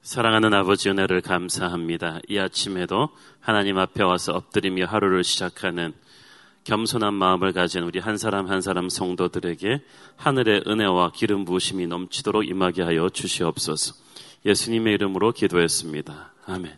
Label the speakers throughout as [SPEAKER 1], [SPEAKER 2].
[SPEAKER 1] 사랑하는 아버지 은혜를 감사합니다. 이 아침에도 하나님 앞에 와서 엎드리며 하루를 시작하는 겸손한 마음을 가진 우리 한 사람 한 사람 성도들에게 하늘의 은혜와 기름 부으심이 넘치도록 임하게 하여 주시옵소서. 예수님의 이름으로 기도했습니다. 아멘.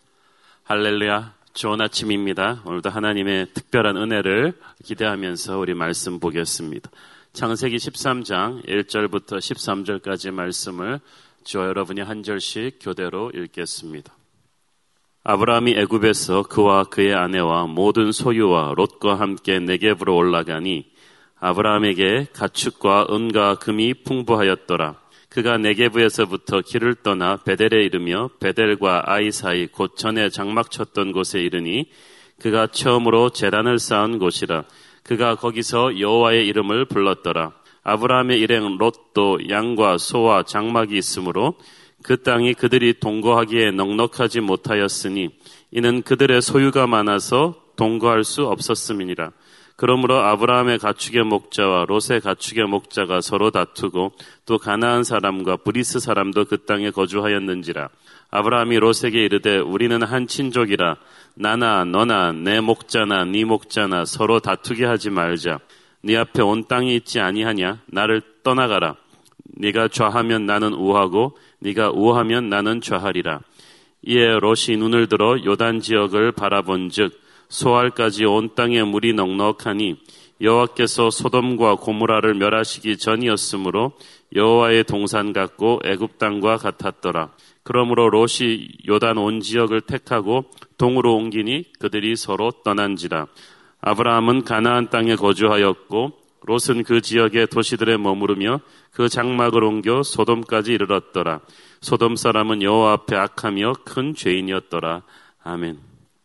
[SPEAKER 1] 할렐루야. 좋은 아침입니다. 오늘도 하나님의 특별한 은혜를 기대하면서 우리 말씀 보겠습니다. 창세기 13장 1절부터 13절까지 말씀을 저와 여러분이 한 절씩 교대로 읽겠습니다. 아브라함이 애굽에서 그와 그의 아내와 모든 소유와 롯과 함께 네겝으로 올라가니 아브라함에게 가축과 은과 금이 풍부하였더라. 그가 네겝에서부터 길을 떠나 베델에 이르며 베델과 아이 사이 곧 전에 장막 쳤던 곳에 이르니 그가 처음으로 제단을 쌓은 곳이라. 그가 거기서 여호와의 이름을 불렀더라. 아브라함의 일행 롯도 양과 소와 장막이 있으므로 그 땅이 그들이 동거하기에 넉넉하지 못하였으니 이는 그들의 소유가 많아서 동거할 수 없었음이니라. 그러므로 아브라함의 가축의 목자와 롯의 가축의 목자가 서로 다투고 또 가나안 사람과 브리스 사람도 그 땅에 거주하였는지라. 아브라함이 롯에게 이르되 우리는 한 친족이라 나나 너나 내 목자나 네 목자나 서로 다투게 하지 말자. 네 앞에 온 땅이 있지 아니하냐? 나를 떠나가라. 네가 좌하면 나는 우하고 네가 우하면 나는 좌하리라. 이에 롯이 눈을 들어 요단 지역을 바라본즉 소알까지 온 땅에 물이 넉넉하니 여호와께서 소돔과 고모라를 멸하시기 전이었으므로 여호와의 동산 같고 애굽 땅과 같았더라. 그러므로 롯이 요단 온 지역을 택하고 동으로 옮기니 그들이 서로 떠난지라. 아브라함은 가나안 땅에 거주하였고 롯은 그 지역의 도시들에 머무르며 그 장막을 옮겨 소돔까지 이르렀더라. 소돔 사람은 여호와 앞에 악하며 큰 죄인이었더라. 아멘.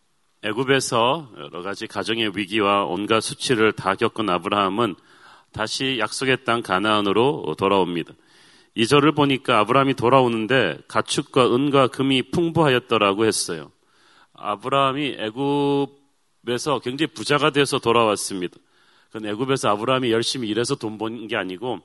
[SPEAKER 1] 애굽에서 여러 가지 가정의 위기와 온갖 수치를 다 겪은 아브라함은 다시 약속의 땅 가나안으로 돌아옵니다. 2절을 보니까 아브라함이 돌아오는데 가축과 은과 금이 풍부하였더라고 했어요. 아브라함이 애굽에서 굉장히 부자가 돼서 돌아왔습니다. 그건 애굽에서 아브라함이 열심히 일해서 돈 번 게 아니고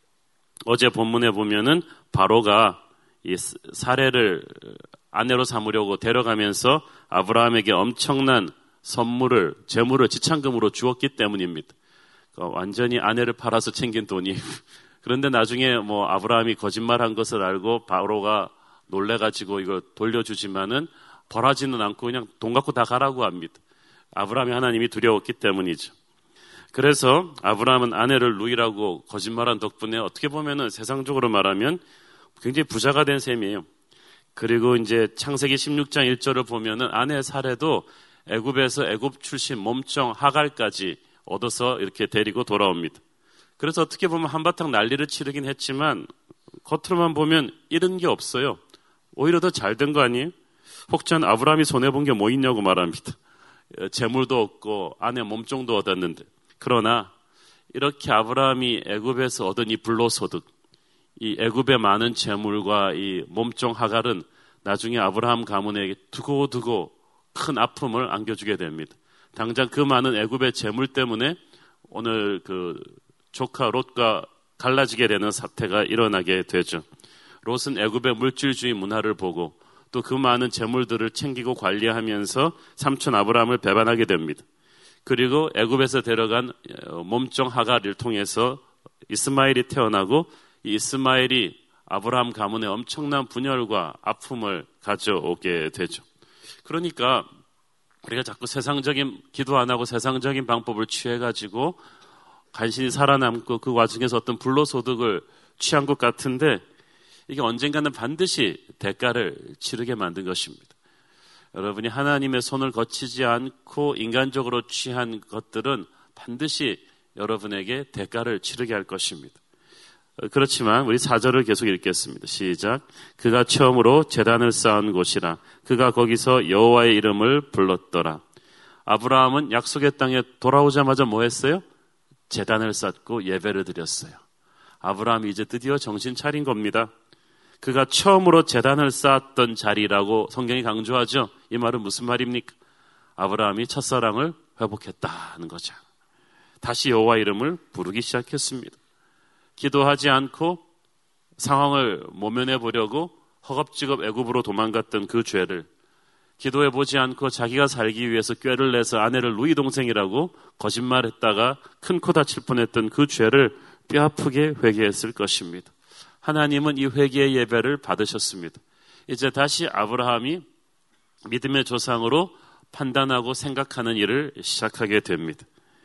[SPEAKER 1] 어제 본문에 보면은 바로가 이 사례를 아내로 삼으려고 데려가면서 아브라함에게 엄청난 선물을 재물을 지참금으로 주었기 때문입니다. 그러니까 완전히 아내를 팔아서 챙긴 돈이. 그런데 나중에 아브라함이 거짓말한 것을 알고 바로가 놀래가지고 이걸 돌려주지만은 벌하지는 않고 그냥 돈 갖고 다 가라고 합니다. 아브라함이 하나님이 두려웠기 때문이죠. 그래서 아브라함은 아내를 루이라고 거짓말한 덕분에 어떻게 보면은 세상적으로 말하면 굉장히 부자가 된 셈이에요. 그리고 이제 창세기 16장 1절을 보면은 아내 사례도 애굽에서 애굽 출신 몸종 하갈까지 얻어서 이렇게 데리고 돌아옵니다. 그래서 어떻게 보면 한바탕 난리를 치르긴 했지만 겉으로만 보면 잃은 게 없어요. 오히려 더 잘 된 거 아니에요? 혹전 아브라함이 손해본 게 뭐 있냐고 말합니다. 재물도 얻고 아내 몸종도 얻었는데. 그러나 이렇게 아브라함이 애굽에서 얻은 이 불로소득, 이 애굽의 많은 재물과 이 몸종 하갈은 나중에 아브라함 가문에게 두고두고 큰 아픔을 안겨주게 됩니다. 당장 그 많은 애굽의 재물 때문에 오늘 그 조카 롯과 갈라지게 되는 사태가 일어나게 되죠. 롯은 애굽의 물질주의 문화를 보고 또 그 많은 재물들을 챙기고 관리하면서 삼촌 아브라함을 배반하게 됩니다. 그리고 애굽에서 데려간 몸종 하갈을 통해서 이스마엘이 태어나고 이 이스마엘이 아브라함 가문에 엄청난 분열과 아픔을 가져오게 되죠. 그러니까 우리가 자꾸 세상적인 기도 안 하고 세상적인 방법을 취해가지고 간신히 살아남고 그 와중에서 어떤 불로소득을 취한 것 같은데 이게 언젠가는 반드시 대가를 치르게 만든 것입니다. 여러분이 하나님의 손을 거치지 않고 인간적으로 취한 것들은 반드시 여러분에게 대가를 치르게 할 것입니다. 그렇지만 우리 4절을 계속 읽겠습니다. 시작. 그가 처음으로 제단을 쌓은 곳이라. 그가 거기서 여호와의 이름을 불렀더라. 아브라함은 약속의 땅에 돌아오자마자 뭐 했어요? 제단을 쌓고 예배를 드렸어요. 아브라함이 이제 드디어 정신 차린 겁니다. 그가 처음으로 제단을 쌓았던 자리라고 성경이 강조하죠. 이 말은 무슨 말입니까? 아브라함이 첫사랑을 회복했다는 거죠. 다시 여호와 이름을 부르기 시작했습니다. 기도하지 않고 상황을 모면해 보려고 허겁지겁 애굽으로 도망갔던 그 죄를 기도해보지 않고 자기가 살기 위해서 꾀를 내서 아내를 누이 동생이라고 거짓말했다가 큰 코 다칠 뻔했던 그 죄를 뼈아프게 회개했을 것입니다. 하나님은 이 회개의 예배를 받으셨습니다. 이제 다시 아브라함이 믿음의 조상으로 판단하고 생각하는 일을 시작하게 됩니다.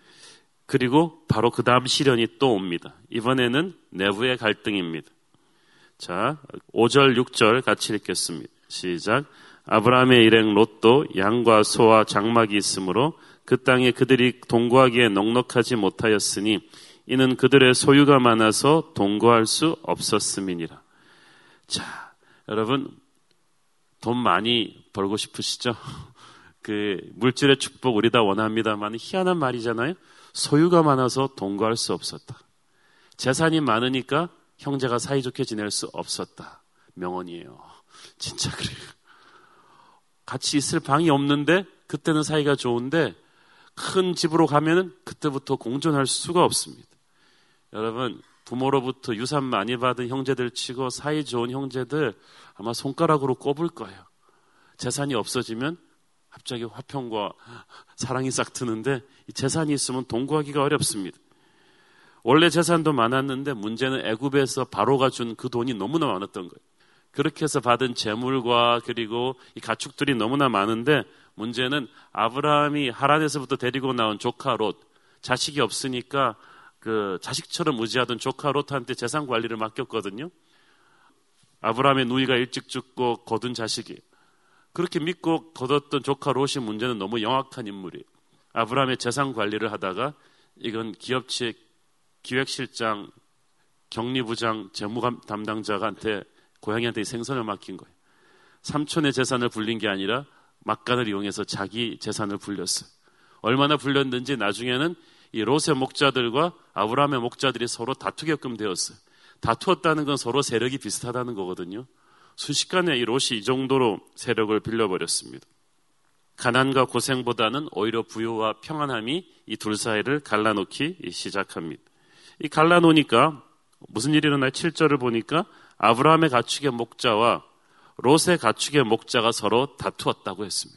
[SPEAKER 1] 그리고 바로 그 다음 시련이 또 옵니다. 이번에는 내부의 갈등입니다. 자, 5절, 6절 같이 읽겠습니다. 시작. 아브라함의 일행 롯도 양과 소와 장막이 있으므로 그 땅에 그들이 동거하기에 넉넉하지 못하였으니 이는 그들의 소유가 많아서 동거할 수 없었음이니라. 자, 여러분 돈 많이 벌고 싶으시죠? 그 물질의 축복 우리 다 원합니다만 희한한 말이잖아요. 소유가 많아서 동거할 수 없었다. 재산이 많으니까 형제가 사이좋게 지낼 수 없었다. 명언이에요. 진짜 그래요. 같이 있을 방이 없는데 그때는 사이가 좋은데 큰 집으로 가면은 그때부터 공존할 수가 없습니다. 여러분 부모로부터 유산 많이 받은 형제들 치고 사이 좋은 형제들 아마 손가락으로 꼽을 거예요. 재산이 없어지면 갑자기 화평과 사랑이 싹 트는데 이 재산이 있으면 동거하기가 어렵습니다. 원래 재산도 많았는데 문제는 애굽에서 바로가 준 그 돈이 너무나 많았던 거예요. 그렇게 해서 받은 재물과 그리고 이 가축들이 너무나 많은데 문제는 아브라함이 하란에서부터 데리고 나온 조카 롯, 자식이 없으니까 그 자식처럼 의지하던 조카 롯한테 재산 관리를 맡겼거든요. 아브라함의 누이가 일찍 죽고 거둔 자식이. 그렇게 믿고 거뒀던 조카 롯이 문제는 너무 영악한 인물이에요. 아브라함의 재산 관리를 하다가 이건 기업체 기획실장, 격리부장, 재무 담당자한테 고양이한테 생선을 맡긴 거예요. 삼촌의 재산을 불린 게 아니라 막간을 이용해서 자기 재산을 불렸어요. 얼마나 불렸는지 나중에는 이 롯의 목자들과 아브라함의 목자들이 서로 다투게끔 되었어요. 다투었다는 건 서로 세력이 비슷하다는 거거든요. 순식간에 이 롯이 이 정도로 세력을 빌려버렸습니다. 가난과 고생보다는 오히려 부유와 평안함이 이 둘 사이를 갈라놓기 시작합니다. 이 갈라놓으니까 무슨 일이 일어나요? 7절을 보니까 아브라함의 가축의 목자와 롯의 가축의 목자가 서로 다투었다고 했습니다.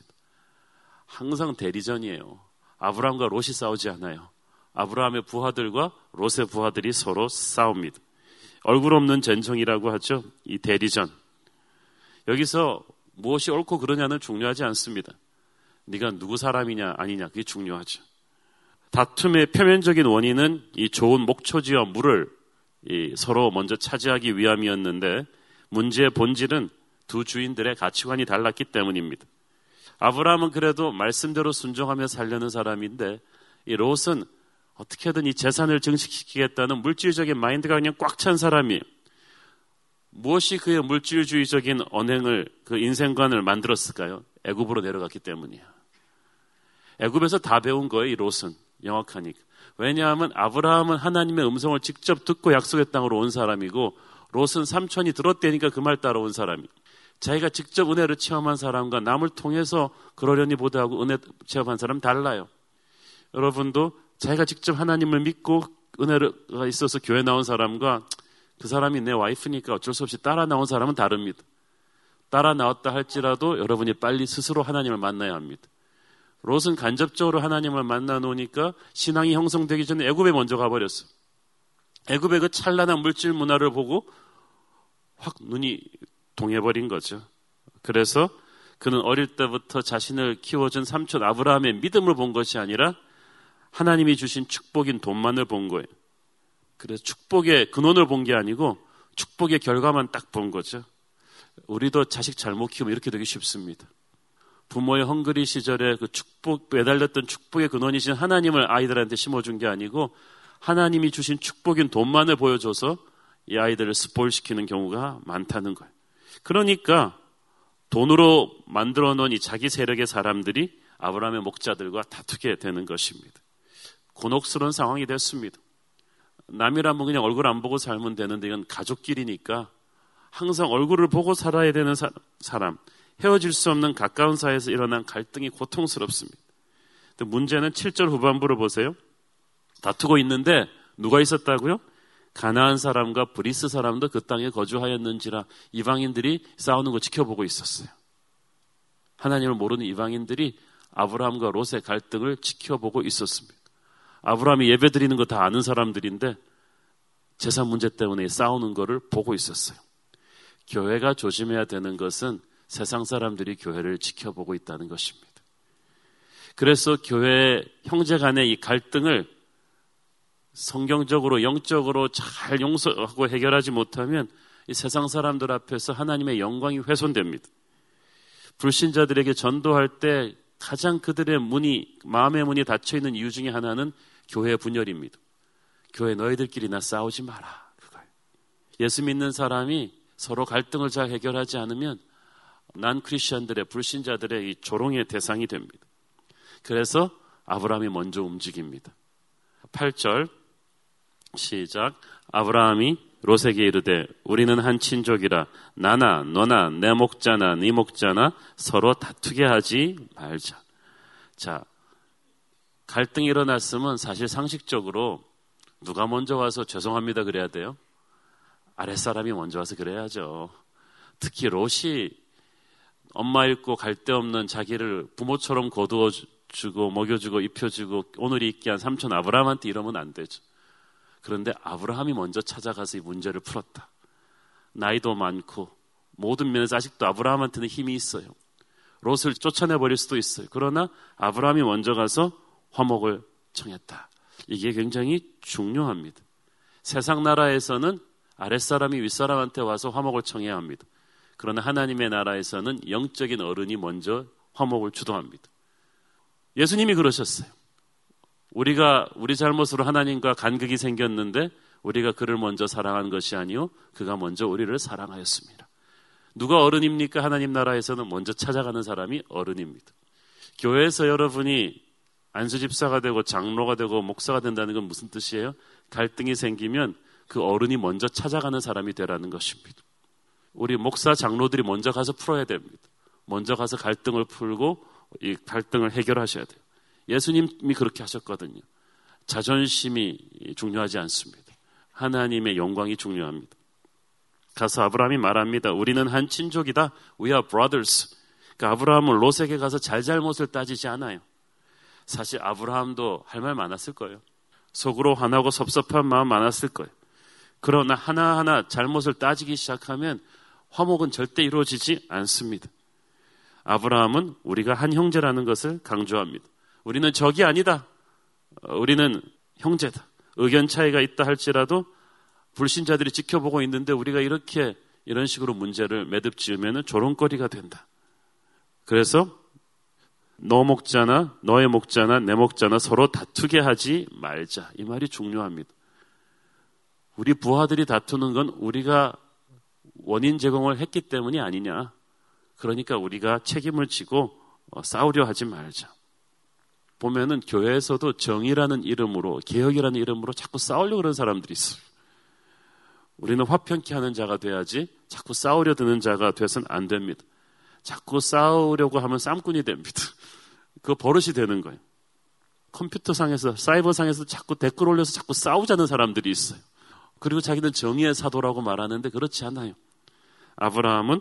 [SPEAKER 1] 항상 대리전이에요. 아브라함과 롯이 싸우지 않아요. 아브라함의 부하들과 롯의 부하들이 서로 싸웁니다. 얼굴 없는 전쟁이라고 하죠. 이 대리전. 여기서 무엇이 옳고 그러냐는 중요하지 않습니다. 네가 누구 사람이냐 아니냐 그게 중요하죠. 다툼의 표면적인 원인은 이 좋은 목초지와 물을 서로 먼저 차지하기 위함이었는데 문제의 본질은 두 주인들의 가치관이 달랐기 때문입니다. 아브라함은 그래도 말씀대로 순종하며 살려는 사람인데 이 롯은 어떻게든 이 재산을 증식시키겠다는 물질적인 마인드가 그냥 꽉 찬 사람이에요. 무엇이 그의 물질주의적인 언행을 그 인생관을 만들었을까요? 애굽으로 내려갔기 때문이에요. 애굽에서 다 배운 거예요. 이 롯은 영악하니까. 왜냐하면 아브라함은 하나님의 음성을 직접 듣고 약속의 땅으로 온 사람이고 롯은 삼촌이 들었대니까 그 말 따라온 사람이에요. 자기가 직접 은혜를 체험한 사람과 남을 통해서 그러려니 보다하고 은혜 체험한 사람 달라요. 여러분도 자기가 직접 하나님을 믿고 은혜가 있어서 교회 나온 사람과 그 사람이 내 와이프니까 어쩔 수 없이 따라 나온 사람은 다릅니다. 따라 나왔다 할지라도 여러분이 빨리 스스로 하나님을 만나야 합니다. 롯은 간접적으로 하나님을 만나 놓으니까 신앙이 형성되기 전에 애굽에 먼저 가버렸어. 애굽의 그 찬란한 물질 문화를 보고 확 눈이 동해버린 거죠. 그래서 그는 어릴 때부터 자신을 키워준 삼촌 아브라함의 믿음을 본 것이 아니라 하나님이 주신 축복인 돈만을 본 거예요. 그래서 축복의 근원을 본 게 아니고 축복의 결과만 딱 본 거죠. 우리도 자식 잘못 키우면 이렇게 되기 쉽습니다. 부모의 헝그리 시절에 그 축복, 매달렸던 축복의 근원이신 하나님을 아이들한테 심어준 게 아니고 하나님이 주신 축복인 돈만을 보여줘서 이 아이들을 스포일시키는 경우가 많다는 거예요. 그러니까 돈으로 만들어 놓은 이 자기 세력의 사람들이 아브라함의 목자들과 다투게 되는 것입니다. 곤혹스러운 상황이 됐습니다. 남이라면 그냥 얼굴 안 보고 살면 되는데 이건 가족끼리니까 항상 얼굴을 보고 살아야 되는 사람, 헤어질 수 없는 가까운 사이에서 일어난 갈등이 고통스럽습니다. 문제는 7절 후반부를 보세요. 다투고 있는데 누가 있었다고요? 가나안 사람과 브리스 사람도 그 땅에 거주하였는지라 이방인들이 싸우는 거 지켜보고 있었어요. 하나님을 모르는 이방인들이 아브라함과 롯의 갈등을 지켜보고 있었습니다. 아브라함이 예배드리는 거 다 아는 사람들인데 재산 문제 때문에 싸우는 거를 보고 있었어요. 교회가 조심해야 되는 것은 세상 사람들이 교회를 지켜보고 있다는 것입니다. 그래서 교회 형제 간의 이 갈등을 성경적으로 영적으로 잘 용서하고 해결하지 못하면 이 세상 사람들 앞에서 하나님의 영광이 훼손됩니다. 불신자들에게 전도할 때 가장 그들의 마음의 문이 닫혀있는 이유 중에 하나는 교회 분열입니다. 교회 너희들끼리나 싸우지 마라. 그거예요. 예수 믿는 사람이 서로 갈등을 잘 해결하지 않으면 난 크리스천들의 불신자들의 이 조롱의 대상이 됩니다. 그래서 아브라함이 먼저 움직입니다. 8절 시작. 아브라함이 롯에게 이르되 우리는 한 친족이라 나나 너나 내 목자나 네 목자나 서로 다투게 하지 말자. 자, 갈등이 일어났으면 사실 상식적으로 누가 먼저 와서 죄송합니다 그래야 돼요? 아랫사람이 먼저 와서 그래야죠. 특히 롯이 엄마 잃고 갈 데 없는 자기를 부모처럼 거두어주고 먹여주고 입혀주고 오늘이 있게 한 삼촌 아브라함한테 이러면 안 되죠. 그런데 아브라함이 먼저 찾아가서 이 문제를 풀었다. 나이도 많고 모든 면에서 아직도 아브라함한테는 힘이 있어요. 롯을 쫓아내버릴 수도 있어요. 그러나 아브라함이 먼저 가서 화목을 청했다. 이게 굉장히 중요합니다. 세상 나라에서는 아랫사람이 윗사람한테 와서 화목을 청해야 합니다. 그러나 하나님의 나라에서는 영적인 어른이 먼저 화목을 주도합니다. 예수님이 그러셨어요. 우리가 우리 잘못으로 하나님과 간극이 생겼는데 우리가 그를 먼저 사랑한 것이 아니요 그가 먼저 우리를 사랑하였습니다. 누가 어른입니까? 하나님 나라에서는 먼저 찾아가는 사람이 어른입니다. 교회에서 여러분이 안수집사가 되고 장로가 되고 목사가 된다는 건 무슨 뜻이에요? 갈등이 생기면 그 어른이 먼저 찾아가는 사람이 되라는 것입니다. 우리 목사 장로들이 먼저 가서 풀어야 됩니다. 먼저 가서 갈등을 풀고 이 갈등을 해결하셔야 돼요. 예수님이 그렇게 하셨거든요. 자존심이 중요하지 않습니다. 하나님의 영광이 중요합니다. 가서 아브라함이 말합니다. 우리는 한 친족이다. We are brothers. 그러니까 아브라함은 롯에게 가서 잘잘못을 따지지 않아요. 사실 아브라함도 할 말 많았을 거예요. 속으로 화나고 섭섭한 마음 많았을 거예요. 그러나 하나하나 잘못을 따지기 시작하면 화목은 절대 이루어지지 않습니다. 아브라함은 우리가 한 형제라는 것을 강조합니다. 우리는 적이 아니다. 우리는 형제다. 의견 차이가 있다 할지라도 불신자들이 지켜보고 있는데 우리가 이런 식으로 문제를 매듭 지으면 조롱거리가 된다. 그래서 너 목자나 너의 목자나 내 목자나 서로 다투게 하지 말자. 이 말이 중요합니다. 우리 부하들이 다투는 건 우리가 원인 제공을 했기 때문이 아니냐. 그러니까 우리가 책임을 지고 싸우려 하지 말자. 보면은 교회에서도 정의라는 이름으로 개혁이라는 이름으로 자꾸 싸우려고 그러는 사람들이 있어요. 우리는 화평케 하는 자가 돼야지 자꾸 싸우려 드는 자가 돼서는 안 됩니다. 자꾸 싸우려고 하면 쌈꾼이 됩니다. 그거 버릇이 되는 거예요. 컴퓨터상에서 사이버상에서 자꾸 댓글 올려서 자꾸 싸우자는 사람들이 있어요. 그리고 자기는 정의의 사도라고 말하는데 그렇지 않아요. 아브라함은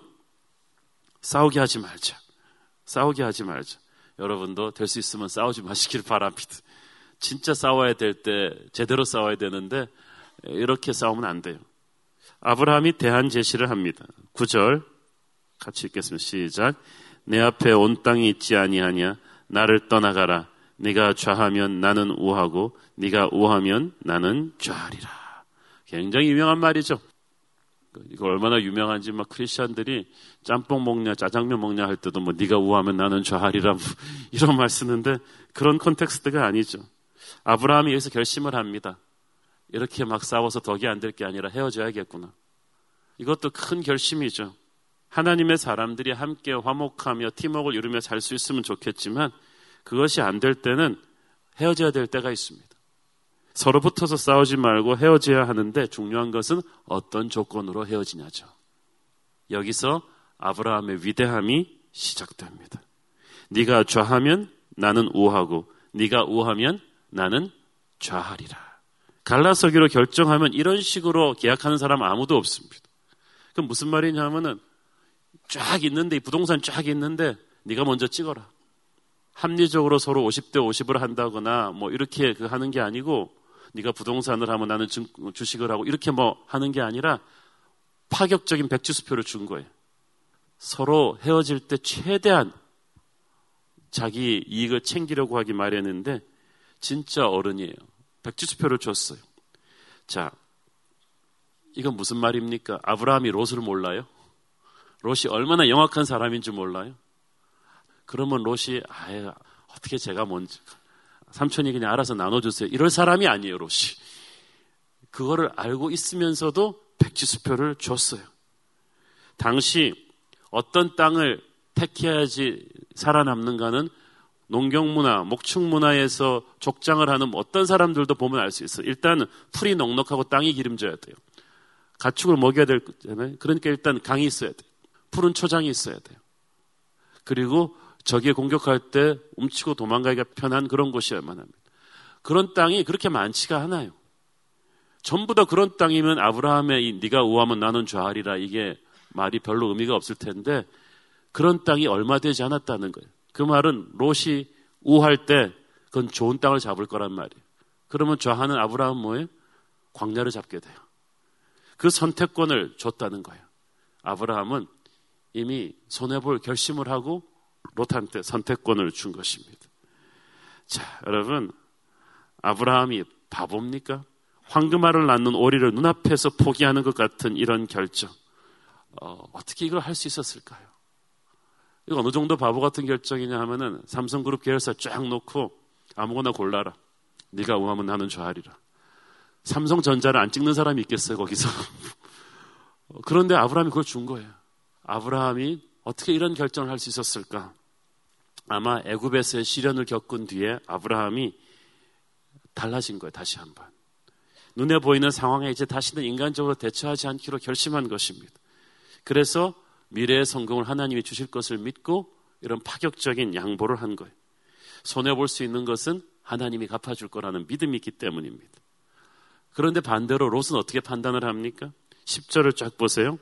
[SPEAKER 1] 싸우게 하지 말자. 싸우게 하지 말자. 여러분도 될 수 있으면 싸우지 마시길 바랍니다. 진짜 싸워야 될 때 제대로 싸워야 되는데 이렇게 싸우면 안 돼요. 아브라함이 대안 제시를 합니다. 9절 같이 읽겠습니다. 시작. 내 앞에 온 땅이 있지 아니하냐. 나를 떠나가라. 네가 좌하면 나는 우하고 네가 우하면 나는 좌하리라. 굉장히 유명한 말이죠. 이거 얼마나 유명한지 막 크리스천들이 짬뽕 먹냐 짜장면 먹냐 할 때도 뭐 네가 우하면 나는 좌하리라 이런 말 쓰는데 그런 컨텍스트가 아니죠. 아브라함이 여기서 결심을 합니다. 이렇게 막 싸워서 덕이 안 될 게 아니라 헤어져야겠구나. 이것도 큰 결심이죠. 하나님의 사람들이 함께 화목하며 팀워크를 이루며 살 수 있으면 좋겠지만 그것이 안 될 때는 헤어져야 될 때가 있습니다. 서로 붙어서 싸우지 말고 헤어져야 하는데 중요한 것은 어떤 조건으로 헤어지냐죠. 여기서 아브라함의 위대함이 시작됩니다. 네가 좌하면 나는 우하고 네가 우하면 나는 좌하리라. 갈라서기로 결정하면 이런 식으로 계약하는 사람 아무도 없습니다. 그럼 무슨 말이냐면은 쫙 있는데, 이 부동산 쫙 있는데 네가 먼저 찍어라. 합리적으로 서로 50대 50을 한다거나 뭐 이렇게 하는 게 아니고, 네가 부동산을 하면 나는 주식을 하고 이렇게 뭐 하는 게 아니라 파격적인 백지수표를 준 거예요. 서로 헤어질 때 최대한 자기 이익을 챙기려고 하기 마련인데 진짜 어른이에요. 백지수표를 줬어요. 자, 이건 무슨 말입니까? 아브라함이 롯을 몰라요? 롯이 얼마나 영악한 사람인 줄 몰라요? 그러면 롯이 어떻게 제가 먼저 삼촌이 그냥 알아서 나눠주세요. 이럴 사람이 아니에요, 롯이. 그거를 알고 있으면서도 백지수표를 줬어요. 당시 어떤 땅을 택해야지 살아남는가는 농경문화, 목축문화에서 족장을 하는 어떤 사람들도 보면 알 수 있어요. 일단 풀이 넉넉하고 땅이 기름져야 돼요. 가축을 먹여야 되잖아요. 그러니까 일단 강이 있어야 돼요. 푸른 초장이 있어야 돼요. 그리고 적이 공격할 때 움치고 도망가기가 편한 그런 곳이어야만 합니다. 그런 땅이 그렇게 많지가 않아요. 전부 다 그런 땅이면 아브라함의 네가 우하면 나는 좌하리라, 이게 말이 별로 의미가 없을 텐데 그런 땅이 얼마 되지 않았다는 거예요. 그 말은 롯이 우할 때 그건 좋은 땅을 잡을 거란 말이에요. 그러면 좌하는 아브라함은 뭐예요? 광야를 잡게 돼요. 그 선택권을 줬다는 거예요. 아브라함은 이미 손해볼 결심을 하고 롯한테 선택권을 준 것입니다. 자, 여러분, 아브라함이 바보입니까? 황금알을 낳는 오리를 눈앞에서 포기하는 것 같은 이런 결정. 어떻게 이걸 할 수 있었을까요? 이거 어느 정도 바보 같은 결정이냐 하면은 삼성그룹 계열사 쫙 놓고 아무거나 골라라. 네가 우하면 나는 좌하리라. 삼성전자를 안 찍는 사람이 있겠어요, 거기서. 그런데 아브라함이 그걸 준 거예요. 아브라함이 어떻게 이런 결정을 할 수 있었을까? 아마 애굽에서의 시련을 겪은 뒤에 아브라함이 달라진 거예요, 다시 한번. 눈에 보이는 상황에 이제 다시는 인간적으로 대처하지 않기로 결심한 것입니다. 그래서 미래의 성공을 하나님이 주실 것을 믿고 이런 파격적인 양보를 한 거예요. 손해볼 수 있는 것은 하나님이 갚아줄 거라는 믿음이 있기 때문입니다. 그런데 반대로 롯은 어떻게 판단을 합니까? 10절을 쫙 보세요.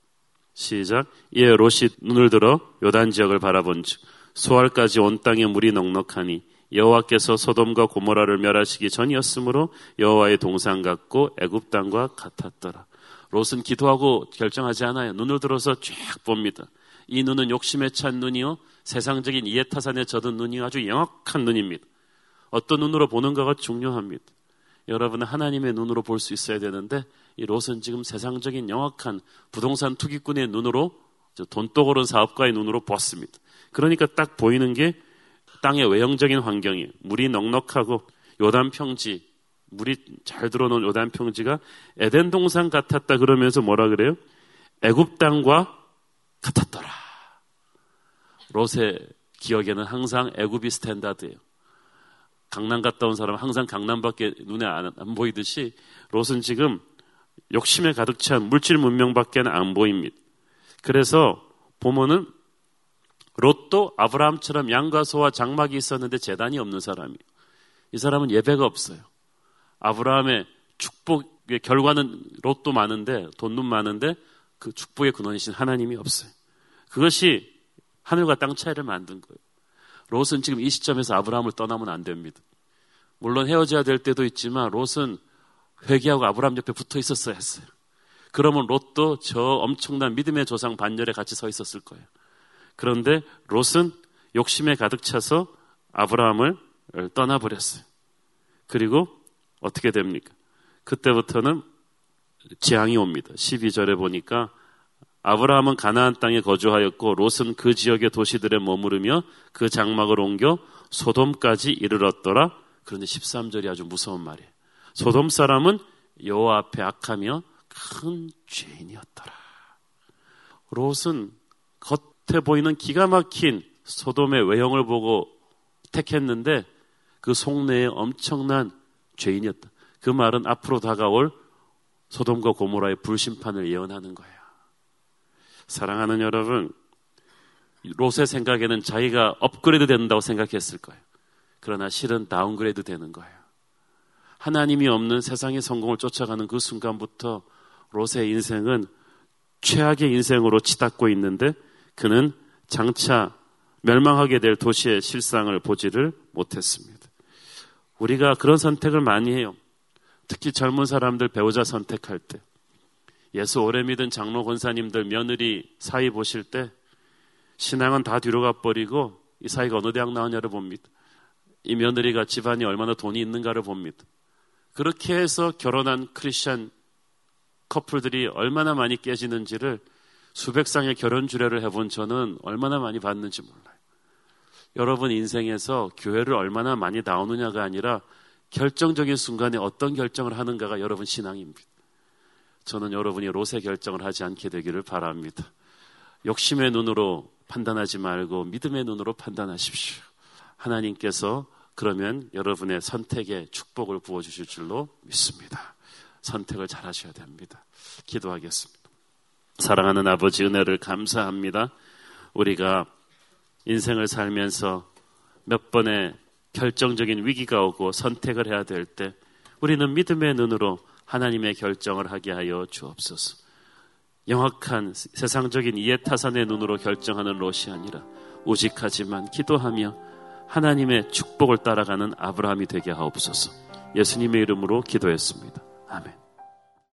[SPEAKER 1] 시작. 이에 롯이 눈을 들어 요단 지역을 바라본즉 소알까지 온 땅에 물이 넉넉하니 여호와께서 소돔과 고모라를 멸하시기 전이었으므로 여호와의 동산 같고 애굽 땅과 같았더라. 롯은 기도하고 결정하지 않아요. 눈을 들어서 쫙 봅니다. 이 눈은 욕심에 찬 눈이요, 세상적인 이해타산에 젖은 눈이 아주 영악한 눈입니다. 어떤 눈으로 보는가가 중요합니다. 여러분은 하나님의 눈으로 볼 수 있어야 되는데 이 롯은 지금 세상적인 영악한 부동산 투기꾼의 눈으로, 돈독어른 사업가의 눈으로 보았습니다. 그러니까 딱 보이는 게 땅의 외형적인 환경이 물이 넉넉하고 요단 평지, 물이 잘 들어놓은 요단 평지가 에덴 동산 같았다 그러면서 뭐라 그래요? 애굽 땅과 같았더라. 롯의 기억에는 항상 애굽이 스탠다드예요. 강남 갔다 온 사람은 항상 강남밖에 눈에 안 보이듯이 롯은 지금 욕심에 가득 찬 물질 문명밖에 안 보입니다. 그래서 보면은 롯도 아브라함처럼 양과 소와 장막이 있었는데 제단이 없는 사람이에요. 이 사람은 예배가 없어요. 아브라함의 축복의 결과는 롯도 많은데, 돈도 많은데 그 축복의 근원이신 하나님이 없어요. 그것이 하늘과 땅 차이를 만든 거예요. 롯은 지금 이 시점에서 아브라함을 떠나면 안 됩니다. 물론 헤어져야 될 때도 있지만 롯은 회개하고 아브라함 옆에 붙어 있었어야 했어요. 그러면 롯도 저 엄청난 믿음의 조상 반열에 같이 서 있었을 거예요. 그런데 롯은 욕심에 가득 차서 아브라함을 떠나버렸어요. 그리고 어떻게 됩니까? 그때부터는 재앙이 옵니다. 12절에 보니까 아브라함은 가나안 땅에 거주하였고 롯은 그 지역의 도시들에 머무르며 그 장막을 옮겨 소돔까지 이르렀더라. 그런데 13절이 아주 무서운 말이에요. 소돔 사람은 여호와 앞에 악하며 큰 죄인이었더라. 롯은 겉에 보이는 기가 막힌 소돔의 외형을 보고 택했는데 그 속내에 엄청난 죄인이었다. 그 말은 앞으로 다가올 소돔과 고모라의 불심판을 예언하는 거예요. 사랑하는 여러분, 롯의 생각에는 자기가 업그레이드 된다고 생각했을 거예요. 그러나 실은 다운그레이드 되는 거예요. 하나님이 없는 세상의 성공을 쫓아가는 그 순간부터 롯의 인생은 최악의 인생으로 치닫고 있는데 그는 장차 멸망하게 될 도시의 실상을 보지를 못했습니다. 우리가 그런 선택을 많이 해요. 특히 젊은 사람들 배우자 선택할 때, 예수 오래 믿은 장로 권사님들 며느리 사이 보실 때 신앙은 다 뒤로 가버리고 이 사이가 어느 대학 나왔냐를 봅니다. 이 며느리가 집안이 얼마나 돈이 있는가를 봅니다. 그렇게 해서 결혼한 크리스찬 커플들이 얼마나 많이 깨지는지를 수백 쌍의 결혼 주례를 해본 저는 얼마나 많이 봤는지 몰라요. 여러분 인생에서 교회를 얼마나 많이 나오느냐가 아니라 결정적인 순간에 어떤 결정을 하는가가 여러분 신앙입니다. 저는 여러분이 롯의 결정을 하지 않게 되기를 바랍니다. 욕심의 눈으로 판단하지 말고 믿음의 눈으로 판단하십시오. 하나님께서 그러면 여러분의 선택에 축복을 부어주실 줄로 믿습니다. 선택을 잘 하셔야 됩니다. 기도하겠습니다. 사랑하는 아버지, 은혜를 감사합니다. 우리가 인생을 살면서 몇 번의 결정적인 위기가 오고 선택을 해야 될 때 우리는 믿음의 눈으로 하나님의 결정을 하게 하여 주옵소서. 영악한 세상적인 이해타산의 눈으로 결정하는 롯이 아니라 우직하지만 기도하며 하나님의 축복을 따라가는 아브라함이 되게 하옵소서. 예수님의 이름으로 기도했습니다. 아멘.